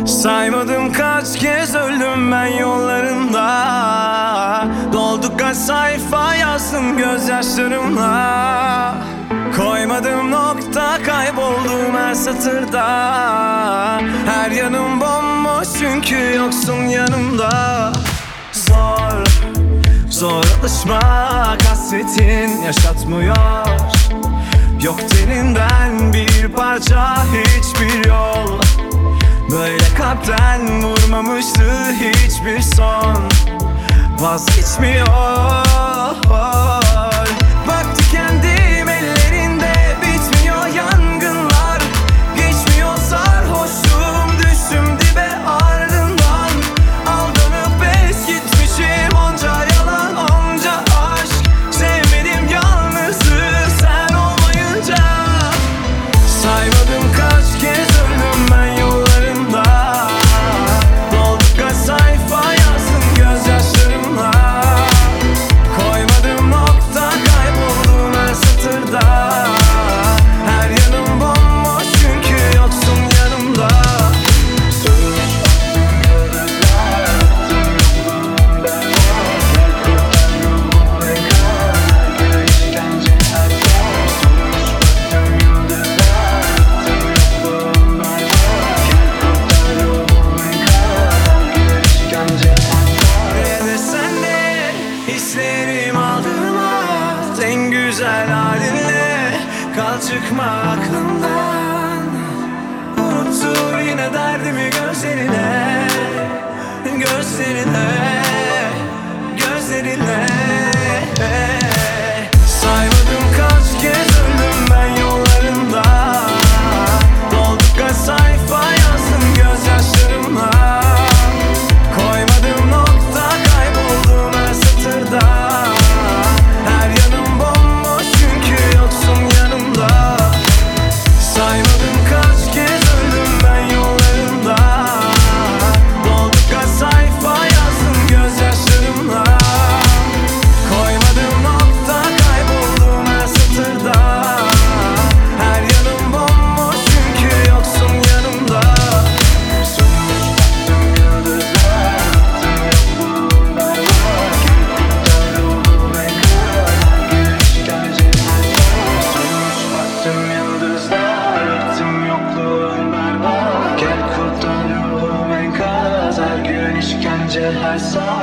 Saymadım kaç kez öldüm ben yollarında. Doldu kaç sayfa yazdım gözyaşlarımla. Koymadım nokta, kayboldum her satırda. Her yanım bomboş çünkü yoksun yanımda. Zor alışmak, hasretin yaşatmıyor. Yok teninden bir parça, hiçbir yol. Böyle kalpten vurmamıştı hiçbir son. Vazgeçmiyor. Bak tükendim ellerinde, bitmiyor yangınlar. Geçmiyor sarhoşluğum, düştüm dibe ardından. Aldanıp es gitmişim, onca yalan onca aşk. Sevmedim yalnızlığı sen olmayınca. Saymadım kaç kez öldüm ben yollarında. Doldu kaç sayfa yazdım gözyaşlarımla. Koymadım nokta, kayboldum her satırda. Her yanım bomboş çünkü yoksun yanımda. Hislerim aldırmaz, en güzel halinle kal çıkma aklımdan. Unuttur yine derdimi gözlerine, gözlerine, gözlerine. Saymadım kaç kez öldüm ben yollarında. Doldu kaç sayfa yazdım gözyaşlarımla. Koymadım nokta, kayboldum her satırda. Her yanım bomboş çünkü yoksun yanımda. Saymadım kaç kez öldüm ben yollarında. Doldu kaç sayfa yazdım gözyaşlarımla. Koymadım nokta, kayboldum her satırda. Her yanım bomboş çünkü yoksun yanımda. Baktım yıldızlar, öptüm yokluğun berbat. Gel kurtar ruhum enkaz, her gün işkence her saat.